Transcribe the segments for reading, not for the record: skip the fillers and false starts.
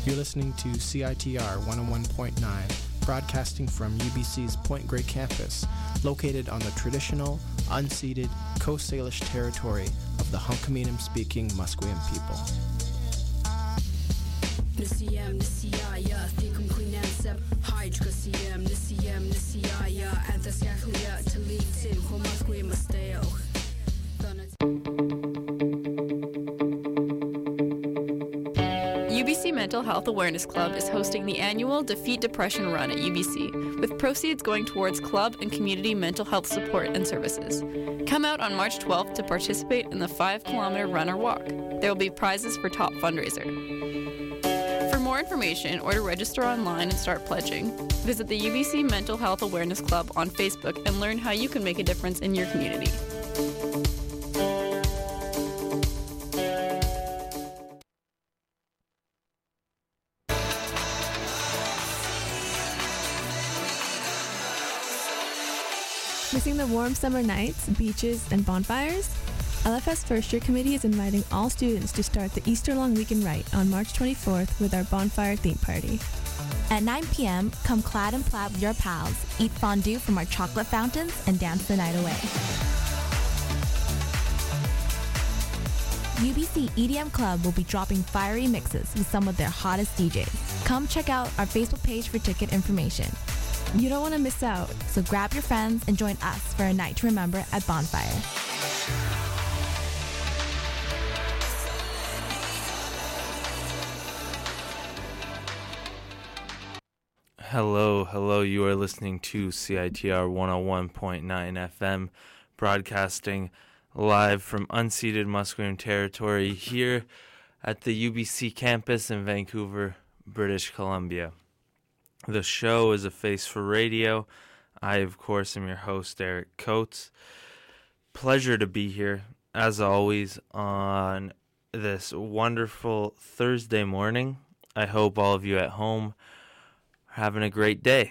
You're listening to CITR 101.9, broadcasting from UBC's Point Grey campus, located on the traditional, unceded Coast Salish territory of the Hunkaminam-speaking Musqueam people. UBC Mental Health Awareness Club is hosting the annual Defeat Depression Run at UBC, with proceeds going towards club and community mental health support and services. Come out on March 12th to participate in the 5-kilometer run or walk. There will be prizes for top fundraiser. For more information or to register online and start pledging, visit the UBC Mental Health Awareness Club on Facebook and learn how you can make a difference in your community. Missing the warm summer nights, beaches, and bonfires? LFS First Year Committee is inviting all students to start the Easter Long Weekend Right on March 24th with our bonfire theme party. At 9 p.m., come clad and plaid with your pals, eat fondue from our chocolate fountains, and dance the night away. UBC EDM Club will be dropping fiery mixes with some of their hottest DJs. Come check out our Facebook page for ticket information. You don't want to miss out. So grab your friends and join us for a night to remember at Bonfire. Hello, you are listening to CITR 101.9 FM, broadcasting live from unceded Musqueam territory here at the UBC campus in Vancouver, British Columbia. The show is A Face for Radio. I, of course, am your host, Eric Coates. Pleasure to be here, as always, on this wonderful Thursday morning. I hope all of you at home are having a great day.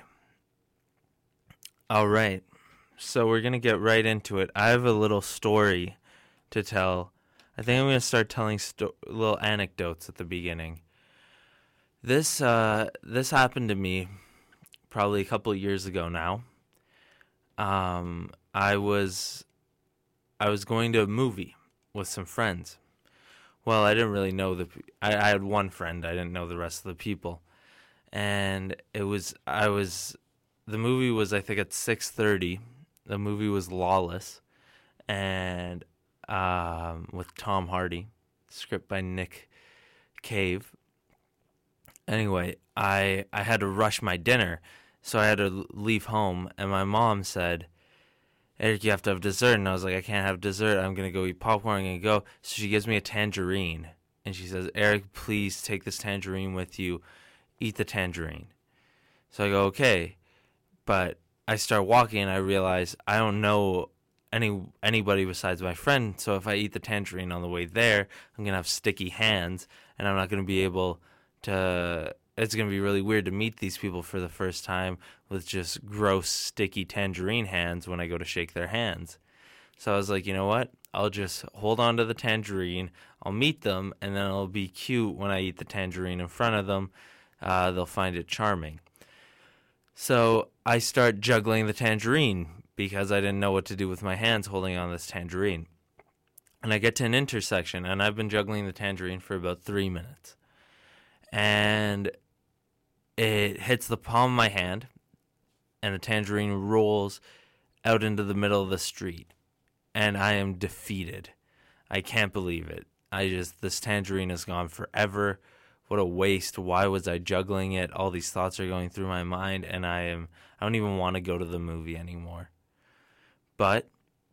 All right, so we're going to get right into it. I have a little story to tell. I think I'm going to start telling little anecdotes at the beginning. This happened to me probably a couple of years ago now. I was going to a movie with some friends. Well, I didn't really know I had one friend. I didn't know the rest of the people, and the movie was, I think, at 6:30. The movie was Lawless, and with Tom Hardy, script by Nick Cave. Anyway, I had to rush my dinner, so I had to leave home, and my mom said, Eric, you have to have dessert, and I was like, I can't have dessert, I'm going to go eat popcorn, I'm going to go. So she gives me a tangerine, and she says, Eric, please take this tangerine with you, eat the tangerine. So I go, okay, but I start walking, and I realize I don't know anybody besides my friend, so if I eat the tangerine on the way there, I'm going to have sticky hands, and I'm not going to be able it's going to be really weird to meet these people for the first time with just gross, sticky tangerine hands when I go to shake their hands. So I was like, you know what? I'll just hold on to the tangerine. I'll meet them, and then it'll be cute when I eat the tangerine in front of them. They'll find it charming. So I start juggling the tangerine because I didn't know what to do with my hands holding on this tangerine. And I get to an intersection, and I've been juggling the tangerine for about 3 minutes. And it hits the palm of my hand, and the tangerine rolls out into the middle of the street. And I am defeated. I can't believe it. This tangerine is gone forever. What a waste. Why was I juggling it? All these thoughts are going through my mind, and I don't even want to go to the movie anymore. But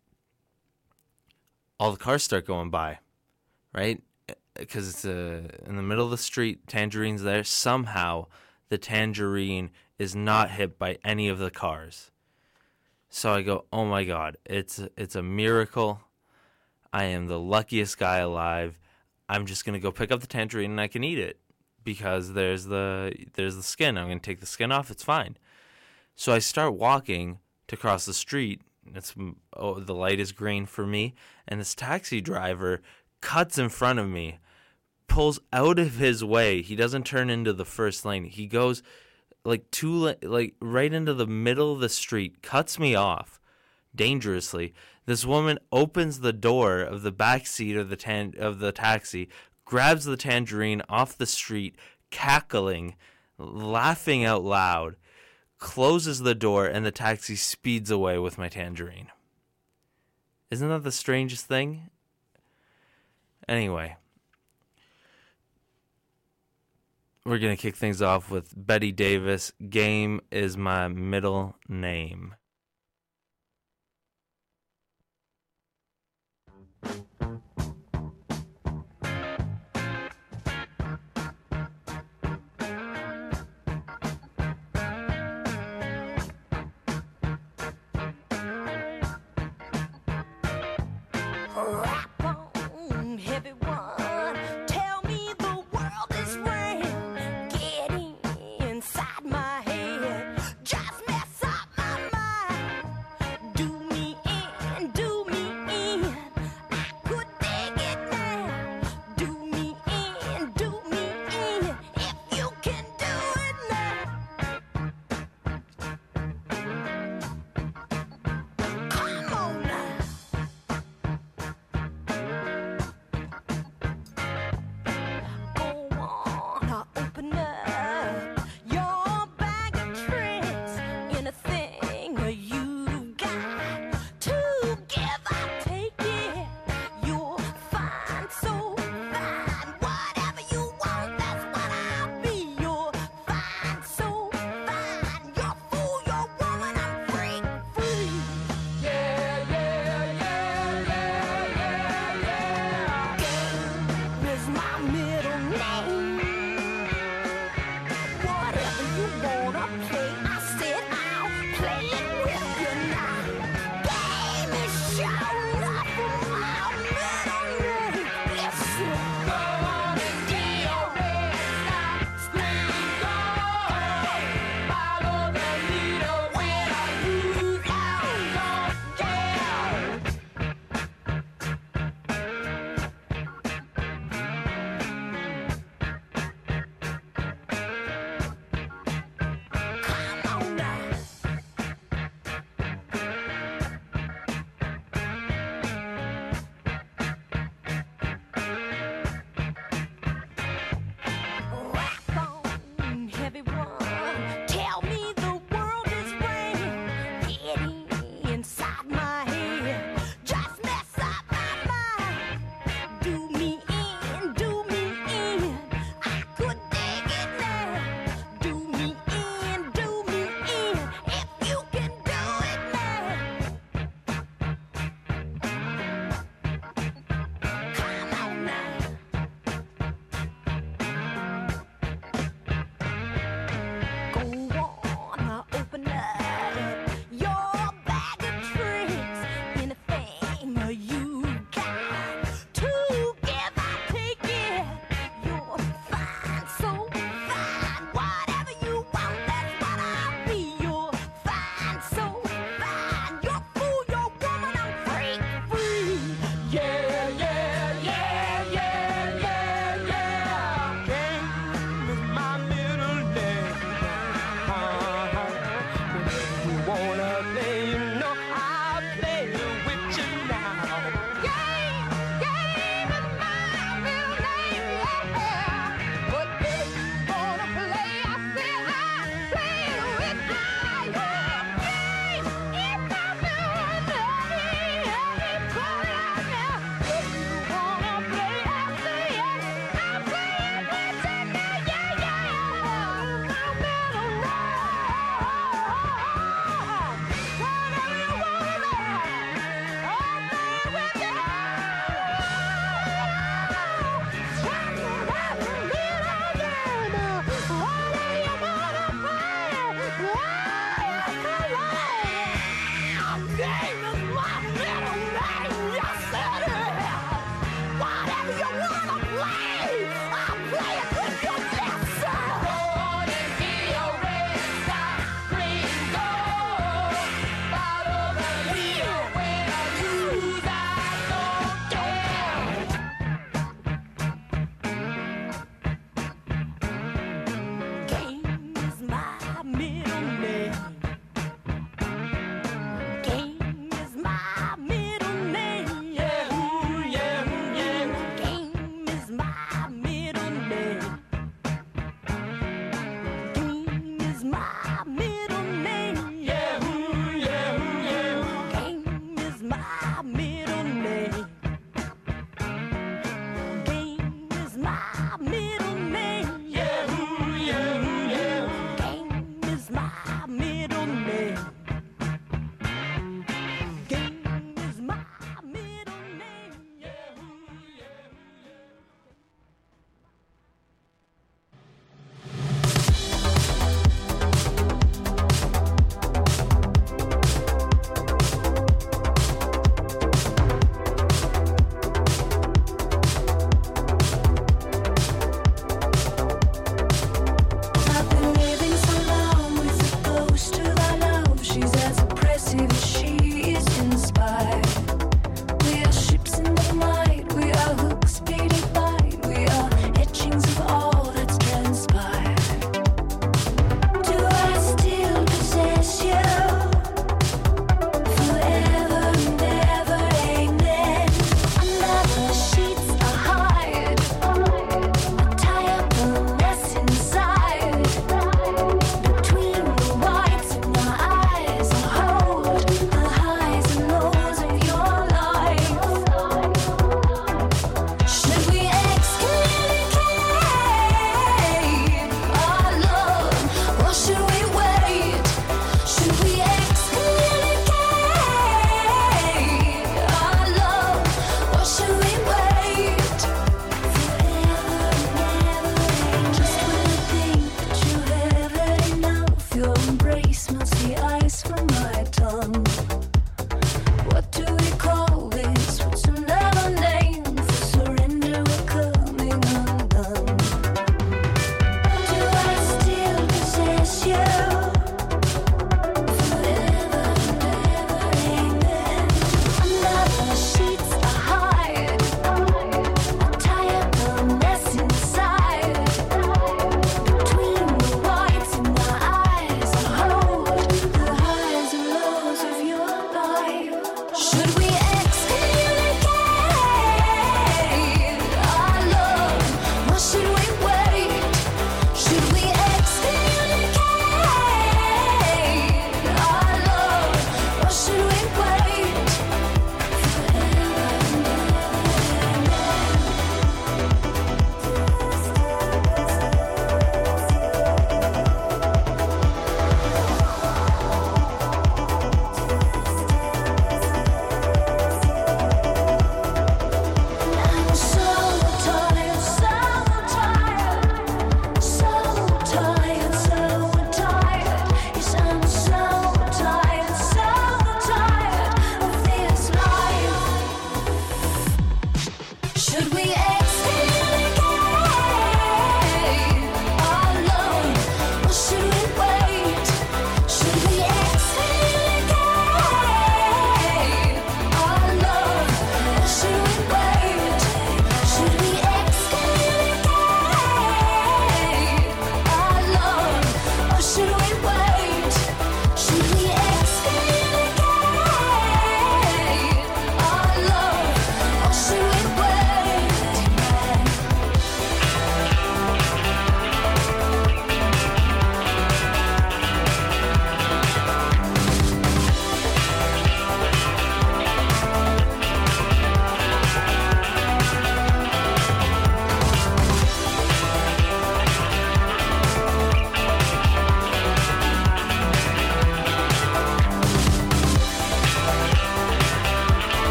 all the cars start going by, right? Because it's in the middle of the street, tangerine's there. Somehow, the tangerine is not hit by any of the cars. So I go, oh my God, it's a miracle. I am the luckiest guy alive. I'm just going to go pick up the tangerine and I can eat it because there's the skin. I'm going to take the skin off. It's fine. So I start walking to cross the street. The light is green for me, and this taxi driver cuts in front of me pulls out of his way. He doesn't turn into the first lane. He goes right into the middle of the street, cuts me off dangerously. This woman opens the door of the back seat of the taxi, grabs the tangerine off the street, cackling, laughing out loud, closes the door, and the taxi speeds away with my tangerine. Isn't that the strangest thing? Anyway, we're going to kick things off with Betty Davis. Game is my middle name.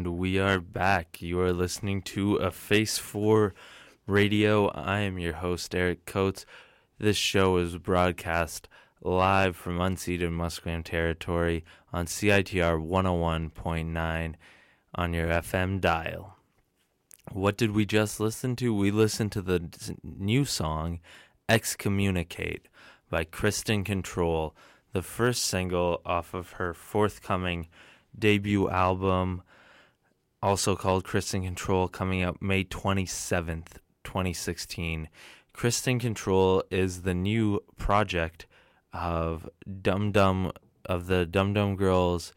And we are back. You are listening to A Face for Radio. I am your host, Eric Coates. This show is broadcast live from unceded Musqueam territory on CITR 101.9 on your FM dial. What did we just listen to? We listened to the new song, Excommunicate, by Kristen Control, the first single off of her forthcoming debut album, also called Kristen Control, coming out May 27th, 2016. Kristen Control is the new project of the Dum Dum Girls,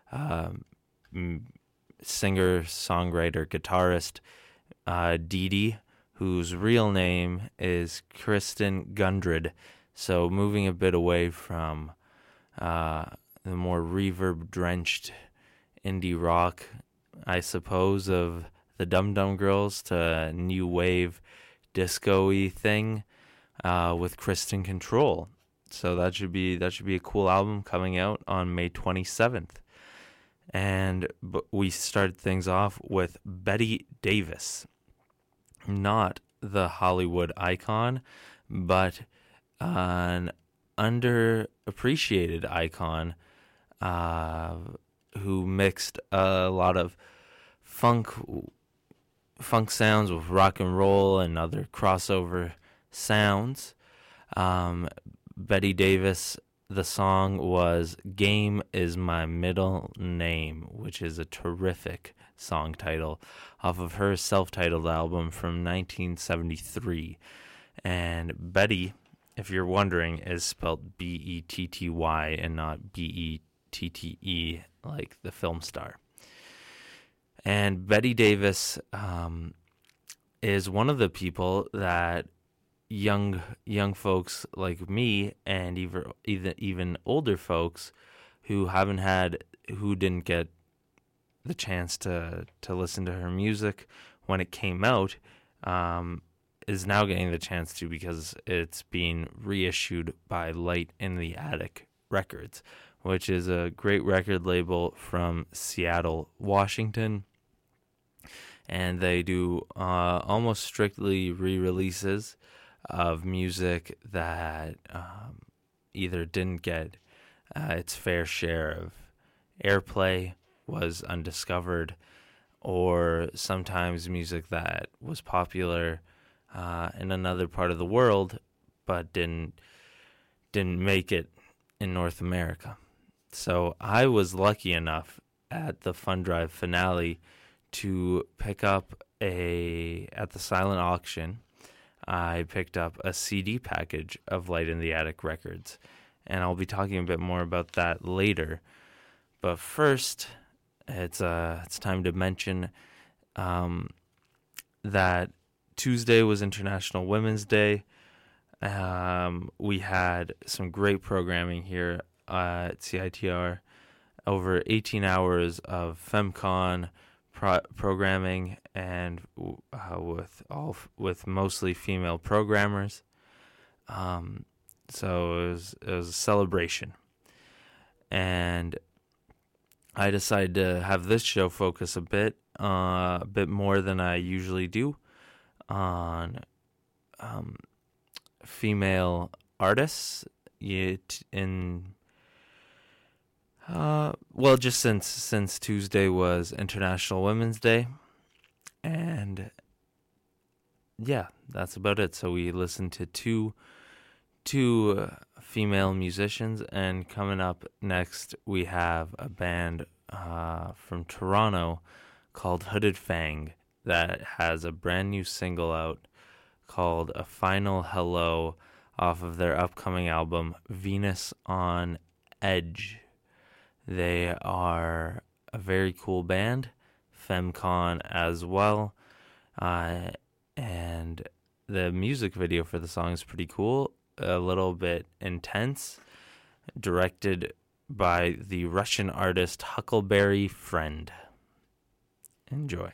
singer, songwriter, guitarist Dee Dee, whose real name is Kristen Gundred. So moving a bit away from the more reverb-drenched indie rock, I suppose, of the Dum Dum Girls to a new wave disco-y thing with Kristen Control. So that should be a cool album coming out on May 27th. And we started things off with Betty Davis, not the Hollywood icon, but an underappreciated icon who mixed a lot of funk sounds with rock and roll and other crossover sounds. Betty Davis, the song was Game Is My Middle Name, which is a terrific song title off of her self-titled album from 1973. And Betty, if you're wondering, is spelled B-E-T-T-Y and not B-E-T-T-E like the film star. And Betty Davis is one of the people that young folks like me and even older folks who didn't get the chance to listen to her music when it came out is now getting the chance to, because it's being reissued by Light in the Attic Records, which is a great record label from Seattle, Washington. And they do almost strictly re-releases of music that either didn't get its fair share of airplay, was undiscovered, or sometimes music that was popular in another part of the world but didn't make it in North America. So I was lucky enough at the Fun Drive finale to pick up at the silent auction, I picked up a CD package of Light in the Attic Records, and I'll be talking a bit more about that later. But first, it's time to mention that Tuesday was International Women's Day. We had some great programming here at CITR, over 18 hours of FemCon programming, and with mostly female programmers. So it was a celebration, and I decided to have this show focus a bit more than I usually do on female artists. Just since Tuesday was International Women's Day, and yeah, that's about it. So we listened to two female musicians, and coming up next we have a band from Toronto called Hooded Fang that has a brand new single out called A Final Hello off of their upcoming album Venus on Edge. They are a very cool band, FemCon as well, and the music video for the song is pretty cool, a little bit intense, directed by the Russian artist Huckleberry Friend. Enjoy.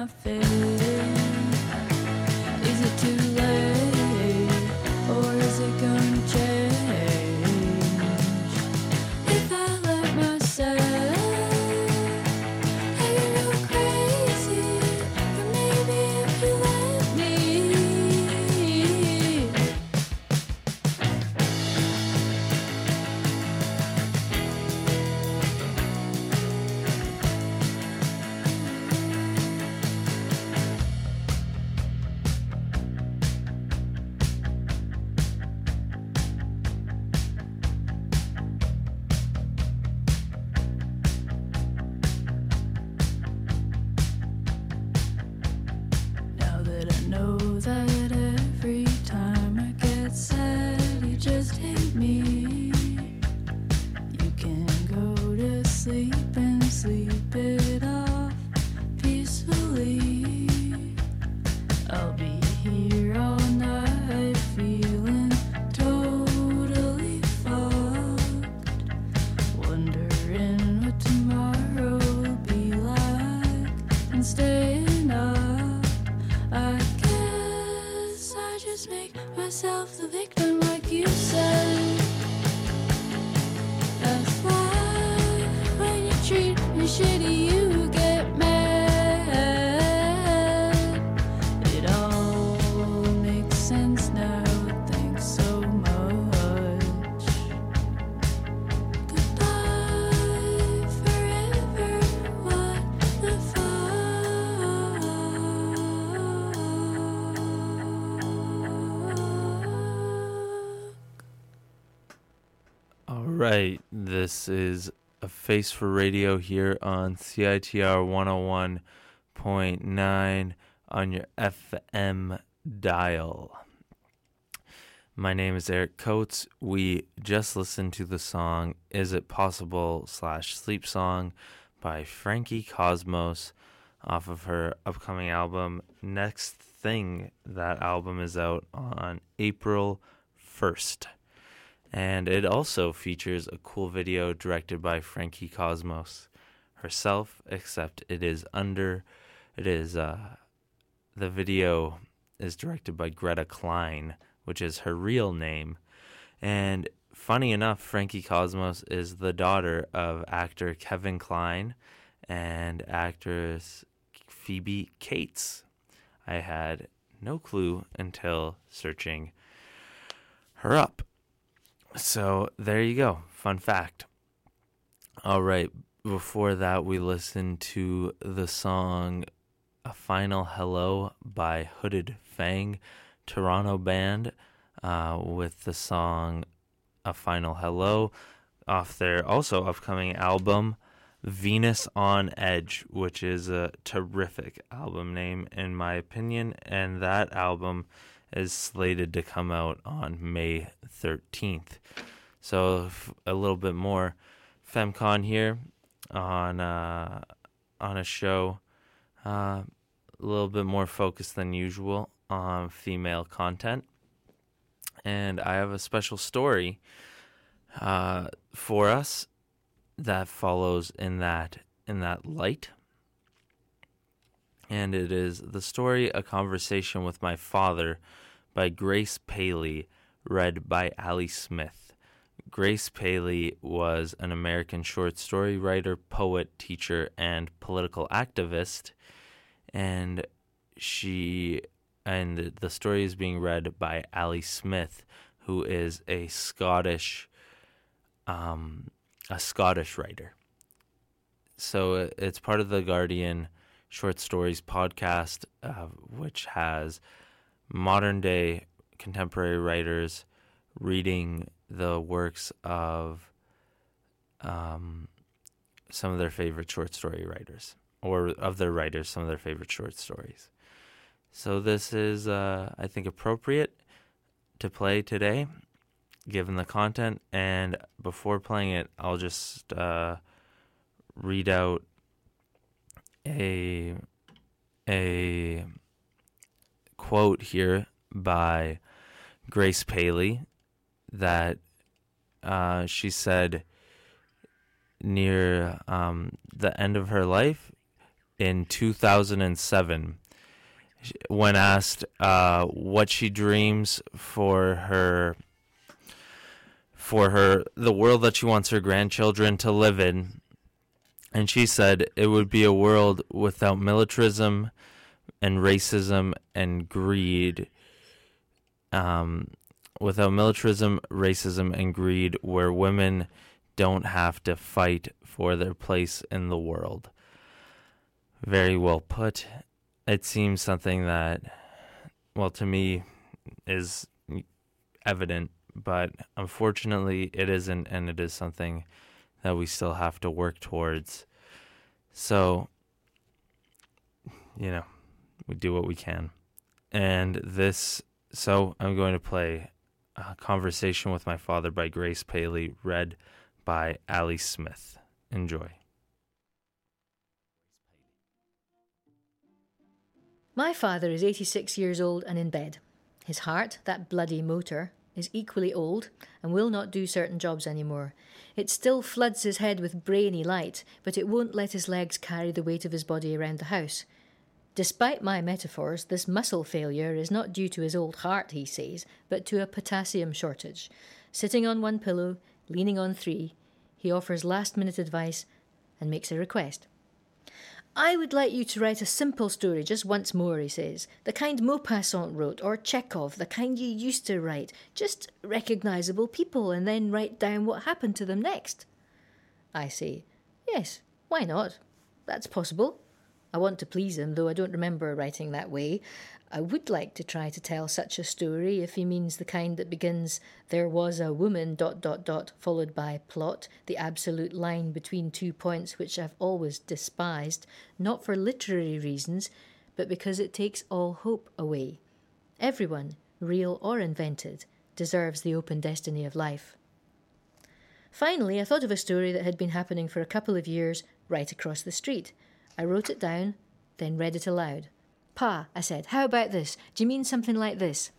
my face. Is it too late, or is it gonna change? If I let myself, I can go crazy, or maybe if you let me. Now that I know that every time I get sad, you just hate me. You can go to sleep and sleep it off peacefully. I'll be here all night feeling totally fucked, wondering what tomorrow will be like, and staying up. I guess I just make myself the victim, like you said. That's why when you treat me shitty, you get mad. It all makes sense now, thanks so much. Goodbye forever, what the fuck? All right, this is A Face for Radio here on CITR 101.9 on your FM dial. My name is Eric Coates. We just listened to the song Is It Possible / Sleep Song by Frankie Cosmos off of her upcoming album Next Thing. That album is out on April 1st. And it also features a cool video directed by Frankie Cosmos herself, except the video is directed by Greta Klein, which is her real name. And funny enough, Frankie Cosmos is the daughter of actor Kevin Kline and actress Phoebe Cates. I had no clue until searching her up. So there you go. Fun fact. All right. Before that, we listened to the song A Final Hello by Hooded Fang, Toronto band, with the song A Final Hello off their also upcoming album, Venus on Edge, which is a terrific album name in my opinion. And that album is slated to come out on May 13th. So a little bit more FemCon here on a show, a little bit more focused than usual on female content. And I have a special story for us that follows in that light. And it is the story A Conversation with My Father by Grace Paley, read by Ali Smith. Grace Paley was an American short story writer, poet, teacher, and political activist. And the story is being read by Ali Smith, who is a Scottish writer. So it's part of the Guardian Short Stories podcast, which has modern-day contemporary writers reading the works of some of their favorite short story writers, or of their writers, some of their favorite short stories. So this is, I think, appropriate to play today, given the content. And before playing it, I'll just read out a quote here by Grace Paley that she said near the end of her life, in 2007 when asked what she dreams for the world that she wants her grandchildren to live in. And she said it would be a world without militarism and racism and greed. Without militarism, racism, and greed, where women don't have to fight for their place in the world. Very well put. It seems something that, well, to me, is evident, but unfortunately it isn't, and it is something that we still have to work towards. So, we do what we can. And so I'm going to play A Conversation with My Father by Grace Paley, read by Ali Smith. Enjoy. My father is 86 years old and in bed. His heart, that bloody motor, is equally old and will not do certain jobs anymore. It still floods his head with brainy light, but it won't let his legs carry the weight of his body around the house. Despite my metaphors, this muscle failure is not due to his old heart, he says, but to a potassium shortage. Sitting on one pillow, leaning on three, he offers last-minute advice and makes a request. I would like you to write a simple story just once more, he says. The kind Maupassant wrote, or Chekhov, the kind you used to write. Just recognisable people, and then write down what happened to them next. I say, yes, why not? That's possible. I want to please him, though I don't remember writing that way. I would like to try to tell such a story, if he means the kind that begins, there was a woman, ... followed by plot, the absolute line between 2 points which I've always despised, not for literary reasons, but because it takes all hope away. Everyone, real or invented, deserves the open destiny of life. Finally, I thought of a story that had been happening for a couple of years right across the street. I wrote it down, then read it aloud. Pa, I said, how about this? Do you mean something like this?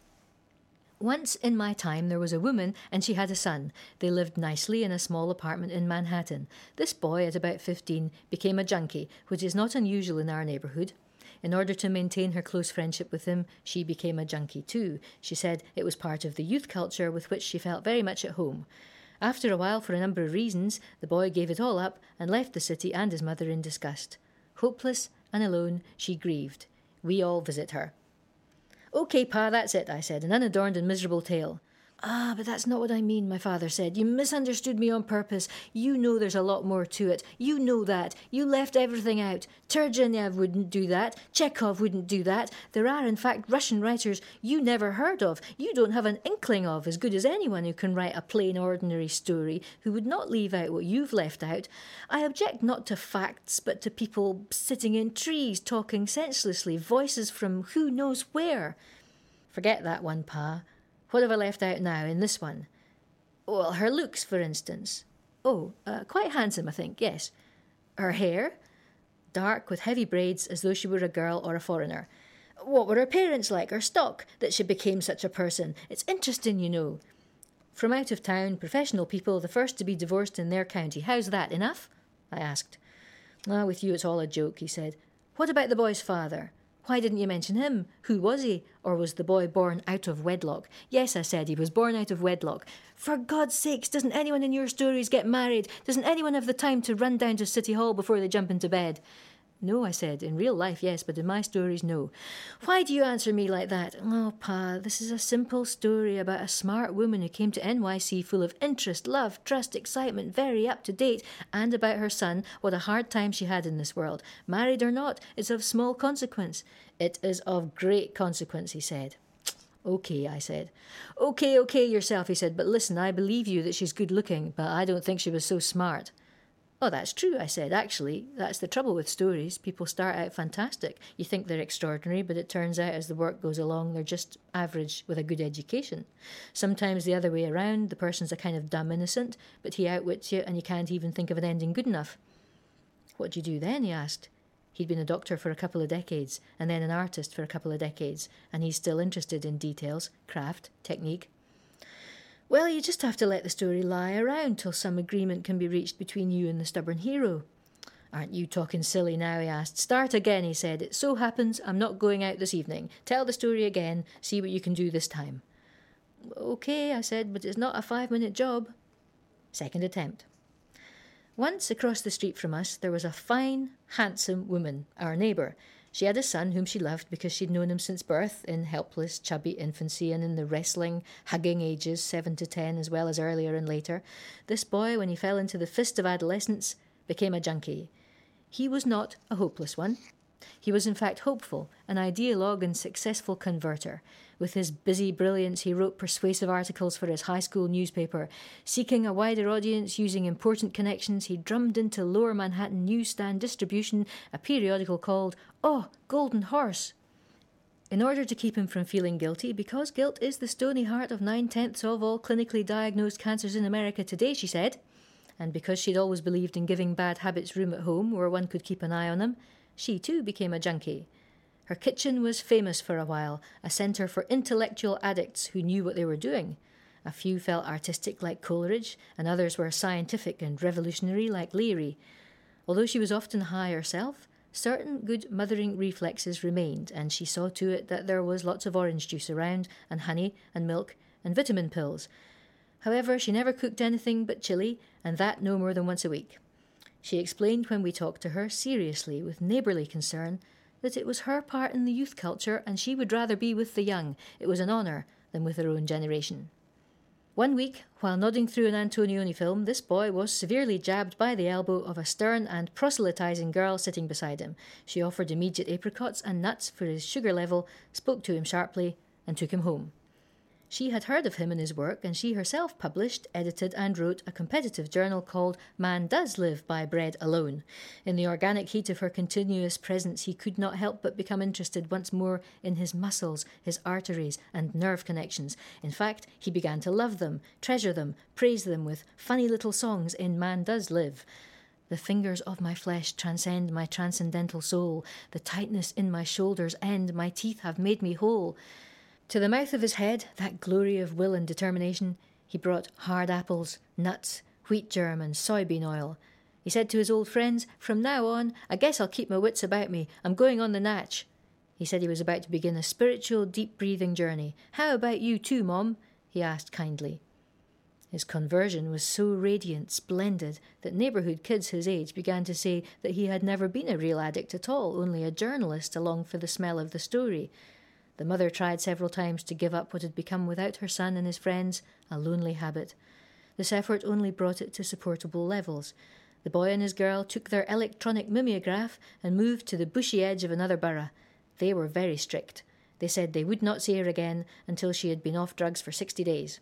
Once in my time there was a woman and she had a son. They lived nicely in a small apartment in Manhattan. This boy, at about 15, became a junkie, which is not unusual in our neighbourhood. In order to maintain her close friendship with him, she became a junkie too. She said it was part of the youth culture with which she felt very much at home. After a while, for a number of reasons, the boy gave it all up and left the city and his mother in disgust. Hopeless and alone, she grieved. We all visit her. OK, Pa, that's it, I said, an unadorned and miserable tale. Ah, but that's not what I mean, my father said. You misunderstood me on purpose. You know there's a lot more to it. You know that. You left everything out. Turgenev wouldn't do that. Chekhov wouldn't do that. There are, in fact, Russian writers you never heard of, you don't have an inkling of, as good as anyone who can write a plain, ordinary story, who would not leave out what you've left out. I object not to facts, but to people sitting in trees, talking senselessly, voices from who knows where. Forget that one, Pa. What have I left out now in this one? Well, her looks, for instance. Oh, quite handsome, I think, yes. Her hair? Dark with heavy braids as though she were a girl or a foreigner. What were her parents like, her stock, that she became such a person? It's interesting, you know. From out of town, professional people, the first to be divorced in their county. How's that, enough? I asked. Ah, with you it's all a joke, he said. What about the boy's father? Why didn't you mention him? Who was he? Or was the boy born out of wedlock? Yes, I said, he was born out of wedlock. For God's sakes, doesn't anyone in your stories get married? Doesn't anyone have the time to run down to City Hall before they jump into bed? No, I said, in real life, yes, but in my stories, no. Why do you answer me like that? Oh, Pa, this is a simple story about a smart woman who came to NYC full of interest, love, trust, excitement, very up to date, and about her son, what a hard time she had in this world. Married or not, it's of small consequence. It is of great consequence, he said. OK, I said. OK yourself, he said, but listen, I believe you that she's good looking, but I don't think she was so smart. Oh, that's true, I said. Actually, that's the trouble with stories. People start out fantastic. You think they're extraordinary, but it turns out as the work goes along, they're just average with a good education. Sometimes the other way around, the person's a kind of dumb innocent, but he outwits you and you can't even think of an ending good enough. What do you do then, he asked. He'd been a doctor for a couple of decades, and then an artist for a couple of decades, and he's still interested in details, craft, technique. Well, you just have to let the story lie around till some agreement can be reached between you and the stubborn hero. Aren't you talking silly now, he asked. Start again, he said. It so happens I'm not going out this evening. Tell the story again, see what you can do this time. Okay, I said, but it's not a 5-minute job. Second attempt. Once across the street from us there was a fine, handsome woman, our neighbour. She had a son whom she loved because she'd known him since birth, in helpless, chubby infancy and in the wrestling, hugging ages 7 to 10 as well as earlier and later. This boy, when he fell into the fist of adolescence, became a junkie. He was not a hopeless one. He was in fact hopeful, an ideologue and successful converter. With his busy brilliance, he wrote persuasive articles for his high school newspaper. Seeking a wider audience using important connections, he drummed into Lower Manhattan newsstand distribution a periodical called Oh, Golden Horse. In order to keep him from feeling guilty, because guilt is the stony heart of 9/10 of all clinically diagnosed cancers in America today, she said, and because she'd always believed in giving bad habits room at home where one could keep an eye on them, she too became a junkie. Her kitchen was famous for a while, a centre for intellectual addicts who knew what they were doing. A few felt artistic like Coleridge, and others were scientific and revolutionary like Leary. Although she was often high herself, certain good mothering reflexes remained, and she saw to it that there was lots of orange juice around, and honey, and milk, and vitamin pills. However, she never cooked anything but chili, and that no more than once a week. She explained when we talked to her, seriously, with neighbourly concern, that it was her part in the youth culture and she would rather be with the young, it was an honour, than with her own generation. One week, while nodding through an Antonioni film, this boy was severely jabbed by the elbow of a stern and proselytising girl sitting beside him. She offered immediate apricots and nuts for his sugar level, spoke to him sharply, and took him home. She had heard of him and his work, and she herself published, edited and wrote a competitive journal called Man Does Live by Bread Alone. In the organic heat of her continuous presence, he could not help but become interested once more in his muscles, his arteries and nerve connections. In fact, he began to love them, treasure them, praise them with funny little songs in Man Does Live. The fingers of my flesh transcend my transcendental soul. The tightness in my shoulders end. My teeth have made me whole. To the mouth of his head, that glory of will and determination, he brought hard apples, nuts, wheat germ and soybean oil. He said to his old friends, "From now on, I guess I'll keep my wits about me. I'm going on the natch." He said he was about to begin a spiritual, deep-breathing journey. "How about you too, Mom?" he asked kindly. His conversion was so radiant, splendid, that neighbourhood kids his age began to say that he had never been a real addict at all, only a journalist along for the smell of the story. The mother tried several times to give up what had become, without her son and his friends, a lonely habit. This effort only brought it to supportable levels. The boy and his girl took their electronic mimeograph and moved to the bushy edge of another borough. They were very strict. They said they would not see her again until she had been off drugs for 60 days.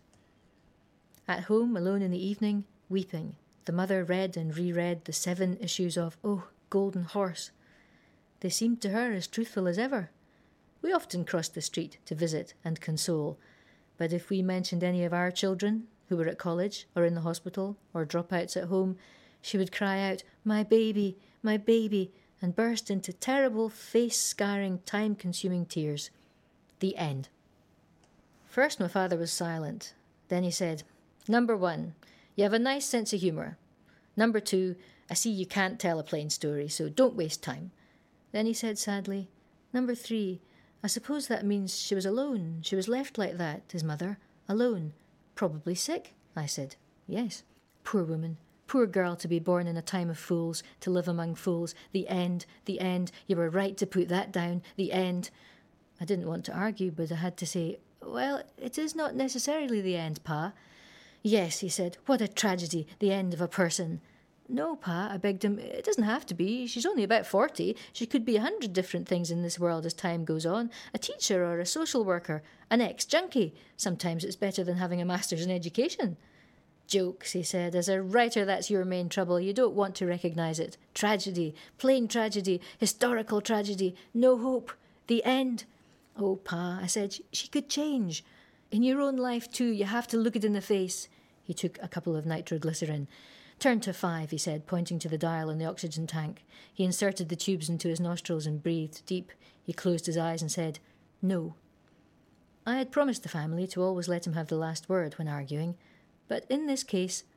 At home, alone in the evening, weeping, the mother read and reread the 7 issues of Oh, Golden Horse. They seemed to her as truthful as ever. We often crossed the street to visit and console, but if we mentioned any of our children who were at college or in the hospital or dropouts at home, she would cry out, my baby," and burst into terrible, face-scarring, time-consuming tears. The end. First my father was silent. Then he said, "Number 1, you have a nice sense of humour. Number 2, I see you can't tell a plain story, so don't waste time." Then he said sadly, "Number 3, I suppose that means she was alone. She was left like that, his mother, alone. Probably sick," I said. "Yes." "Poor woman. Poor girl, to be born in a time of fools, to live among fools. The end. You were right to put that down. The end." I didn't want to argue, but I had to say, "Well, it is not necessarily the end, Pa." "Yes," he said. "What a tragedy, the end of a person." "No, Pa," I begged him, "it doesn't have to be. She's only about 40. She could be 100 different things in this world as time goes on. A teacher or a social worker, an ex-junkie. Sometimes it's better than having a master's in education." "Jokes," he said. "As a writer, that's your main trouble. You don't want to recognise it. Tragedy, plain tragedy, historical tragedy, no hope, the end." "Oh, Pa," I said, "she could change. In your own life, too, you have to look it in the face." He took a couple of nitroglycerin. "Turn to 5, he said, pointing to the dial on the oxygen tank. He inserted the tubes into his nostrils and breathed deep. He closed his eyes and said, "No." I had promised the family to always let him have the last word when arguing, but in this case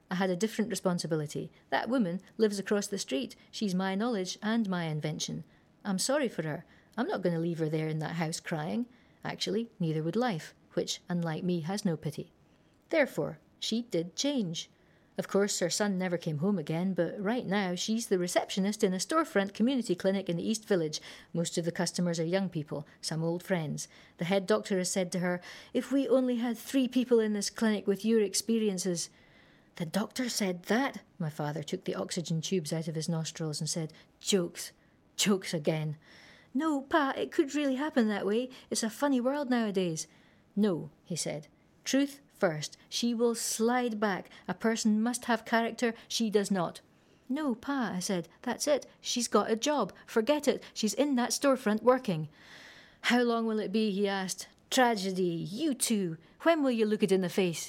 I had a different responsibility. That woman lives across the street. She's my knowledge and my invention. I'm sorry for her. I'm not going to leave her there in that house crying. Actually, neither would life, which, unlike me, has no pity. Therefore, she did change. Of course, her son never came home again, but right now she's the receptionist in a storefront community clinic in the East Village. Most of the customers are young people, some old friends. The head doctor has said to her, "If we only had 3 people in this clinic with your experiences..." "The doctor said that?" My father took the oxygen tubes out of his nostrils and said, "Jokes. Jokes again." "No, Pa, it could really happen that way. It's a funny world nowadays." "No," he said. "Truth first. She will slide back. A person must have character. She does not." "No, Pa," I said. "That's it. She's got a job. Forget it. She's in that storefront working." "How long will it be?" he asked. "Tragedy. You too. When will you look it in the face?"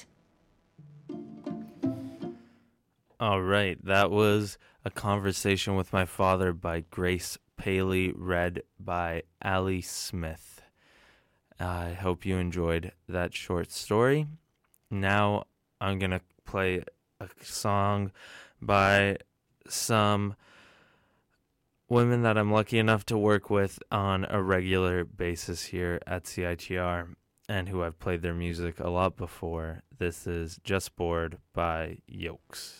All right, that was A Conversation with My Father by Grace Paley, read by Ali Smith. I hope you enjoyed that short story. Now I'm going to play a song by some women that I'm lucky enough to work with on a regular basis here at CITR and who I've played their music a lot before. This is Just Bored by Yokes.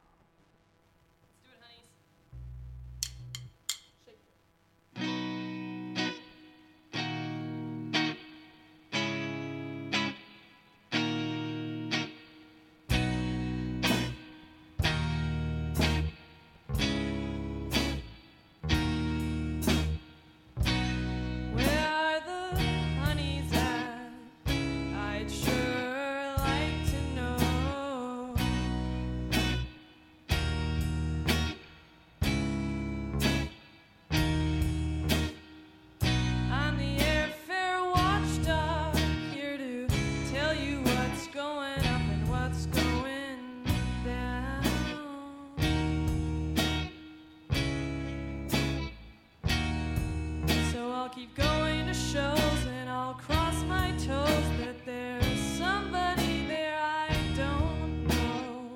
Keep going to shows and I'll cross my toes that there's somebody there I don't know.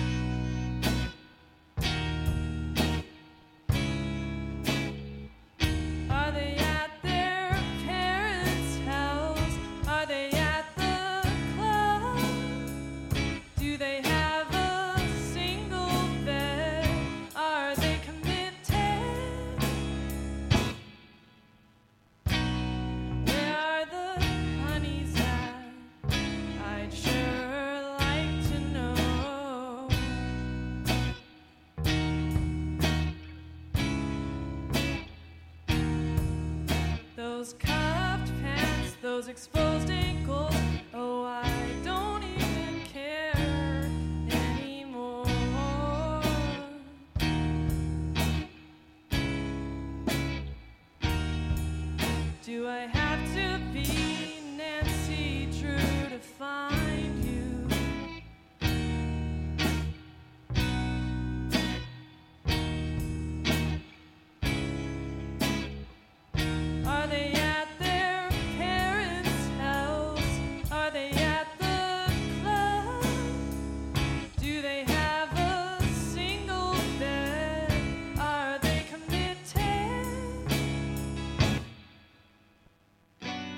Are they at their parents' house? Are they at the club? Do they have a single bed? Are they committed? Those cuffed pants, those exposed ankles, oh, I don't even care anymore. Do I have to be Nancy Drew to find you? Are they at their parents' house? Are they at the club? Do they have a single bed? Are they committed?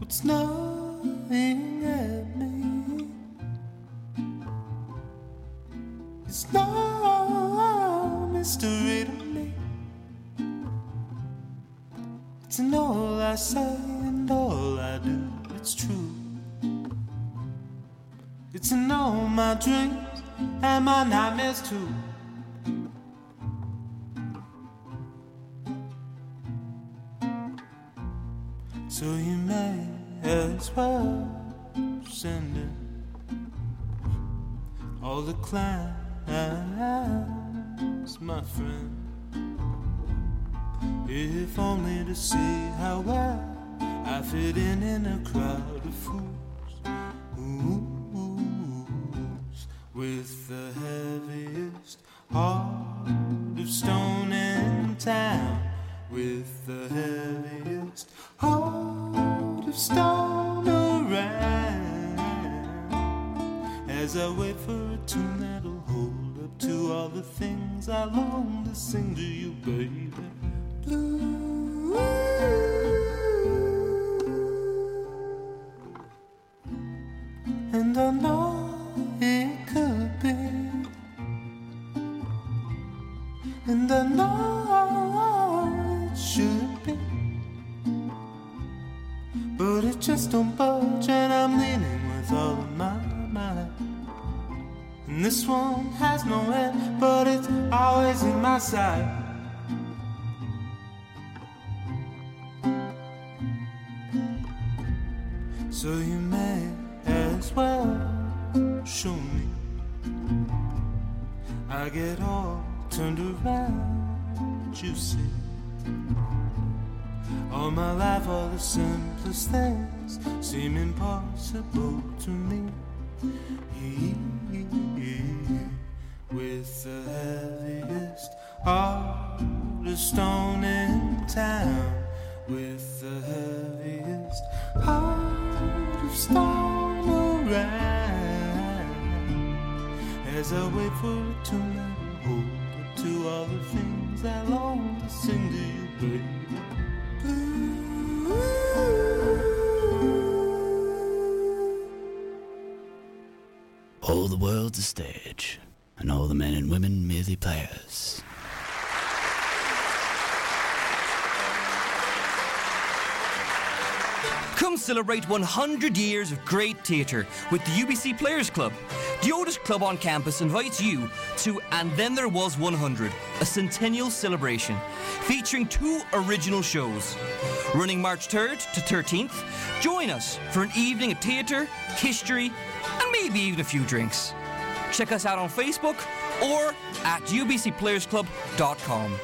what's gnawing at me. It's no mystery to me. It's in all I say and all I do, it's true. It's in all my dreams and my nightmares too. So you may as well send in all the clowns, my friend, if only to see how well I fit in a crowd of fools. With the heaviest heart of stone in town, with the heaviest heart of stone around, as I wait for a tune that'll hold up to all the things I long to sing to you, baby. Blue. And I know it could be, and I know it should be, but it just don't budge, and I'm leaning with all of my might. And this one has no end, but it's always in my sight. So you may as well show me. I get all turned around, you see. All my life, all the simplest things seem impossible to me. With the heaviest heart of stone in town, with the heaviest heart of stone around, as I wait for a tune that'll hold up to all the things I long to sing to you, baby. All the world's a stage, and all the men and women merely players. Come celebrate 100 years of great theatre with the UBC Players Club. The oldest club on campus invites you to And Then There Was 100, a centennial celebration featuring 2 original shows. Running March 3rd to 13th, join us for an evening of theatre, history, and maybe even a few drinks. Check us out on Facebook or at ubcplayersclub.com.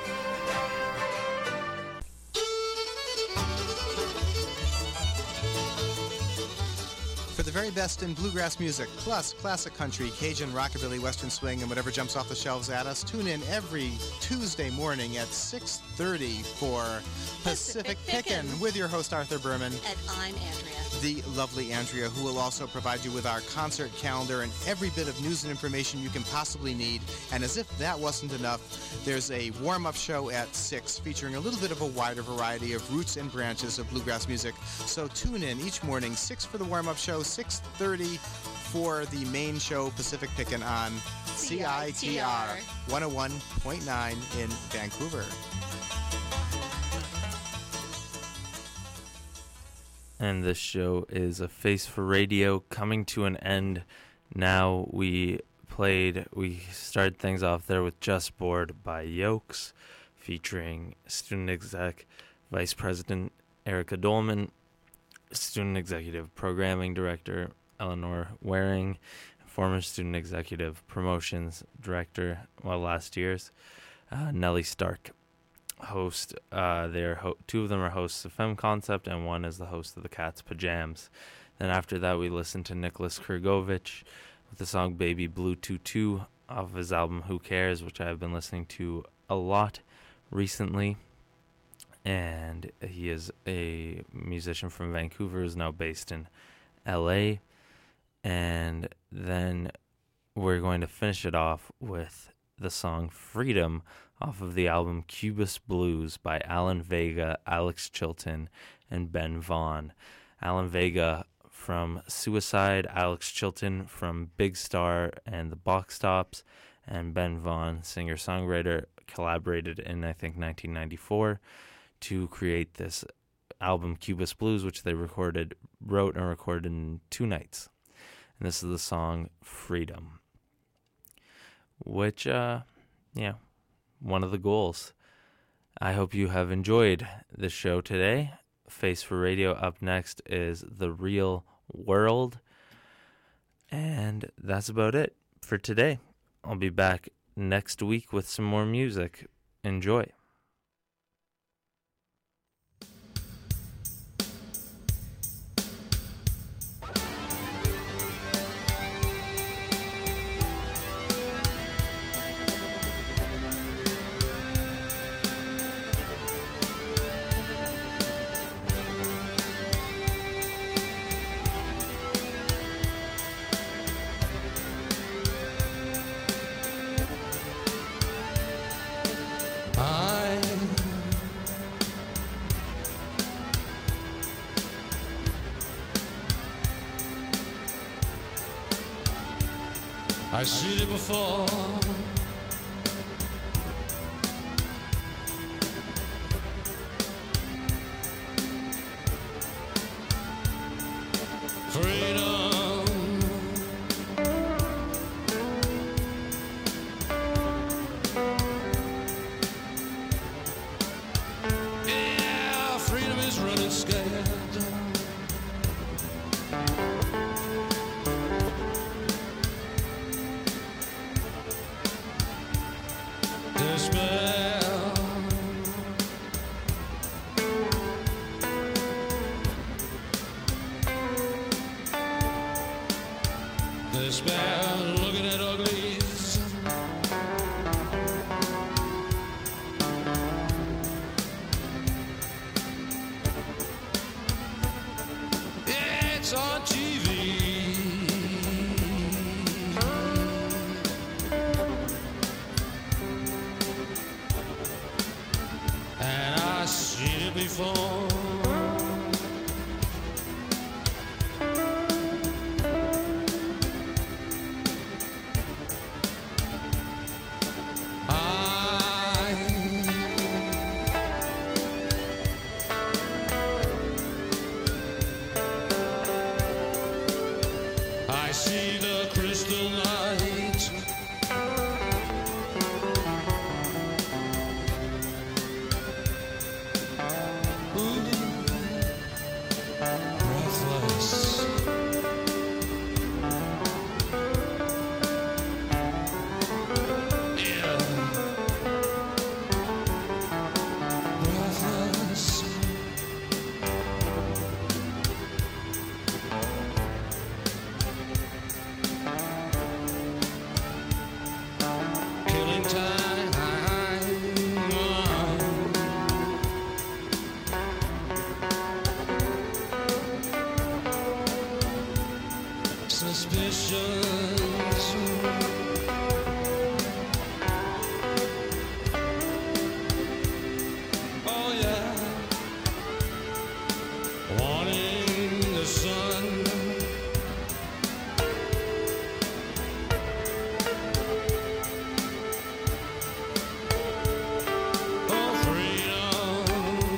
For the very best in bluegrass music, plus classic country, Cajun, rockabilly, western swing, and whatever jumps off the shelves at us, tune in every Tuesday morning at 6:30 for Pacific Pickin' with your host Arthur Berman. And I'm Andrea. The lovely Andrea, who will also provide you with our concert calendar and every bit of news and information you can possibly need. And as if that wasn't enough, there's a warm-up show at 6 featuring a little bit of a wider variety of roots and branches of bluegrass music. So tune in each morning, 6 for the warm-up show, 6:30 for the main show, Pacific Pickin' on CITR 101.9 in Vancouver. And this show is A Face for Radio coming to an end. Now we started things off there with Just Bored by Yokes, featuring student exec Vice President Erica Dolman, Student Executive Programming Director Eleanor Waring, former Student Executive Promotions Director, last year's, Nellie Stark. Host, two of them are hosts of Femme Concept, and one is the host of the Cat's Pajams. Then after that, we listened to Nicholas Kurgovich with the song Baby Blue Tutu off of his album Who Cares, which I've been listening to a lot recently. And he is a musician from Vancouver, who's now based in LA. And then we're going to finish it off with the song Freedom off of the album Cubist Blues by Alan Vega, Alex Chilton, and Ben Vaughn. Alan Vega from Suicide, Alex Chilton from Big Star and the Box Tops, and Ben Vaughn, singer-songwriter, collaborated in, I think, 1994 to create this album, Cubist Blues, which they wrote and recorded in 2 nights. And this is the song Freedom, which, one of the goals. I hope you have enjoyed the show today. Face for Radio. Up next is The Real World. And that's about it for today. I'll be back next week with some more music. Enjoy. I seen it before. Freedom. Yeah, freedom is running scared. Looking at uglies. It's on TV. And I seen it before. I see the crystal light. Ooh, breathless. Yeah, breathless. Killing time. Suspicions. Oh yeah. Wanting the sun. Oh, freedom.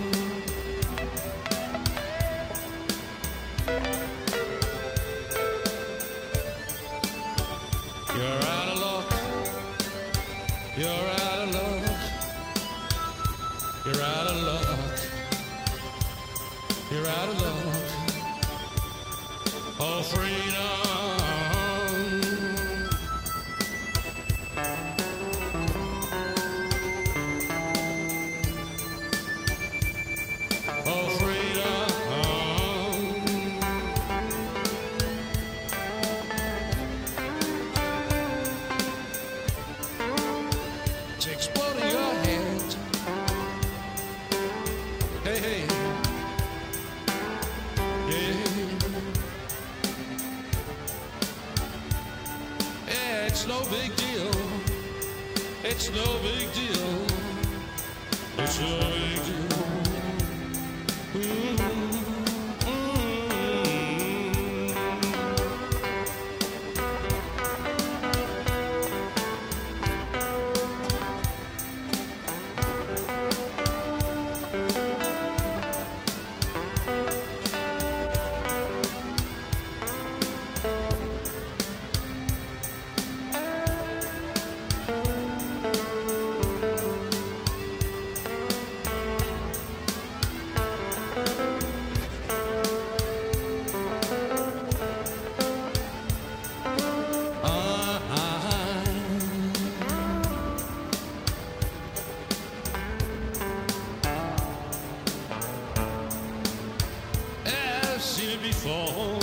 You're out of luck. You're out of luck. You're out of luck. You're out of luck. Oh, freedom. Oh, freedom. It's exploding your head. Hey, hey. Yeah, it's no big deal. It's no big deal. It's no big deal. Mm-hmm. Mm-hmm. fall.